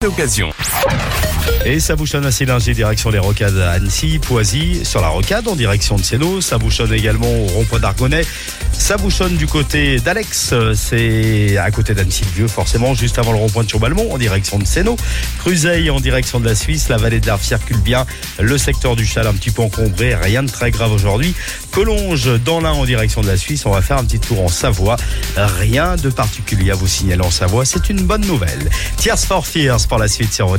L'occasion. Et ça bouchonne à Célinger, direction les Rocades à Annecy, Poisy, sur la Rocade en direction de Sénaux. Ça bouchonne également au rond-point d'Argonnet. Ça bouchonne du côté d'Alex, c'est à côté d'Annecy-le-Vieux, forcément, juste avant le rond-point de Chaumbalmont, en direction de Sénaux. Cruzeil en direction de la Suisse, la vallée de l'Arve circule bien. Le secteur du Châle un petit peu encombré, rien de très grave aujourd'hui. Collonges dans l'Ain en direction de la Suisse, on va faire un petit tour en Savoie. Rien de particulier à vous signaler en Savoie, c'est une bonne nouvelle. Tears for Fears pour la suite sur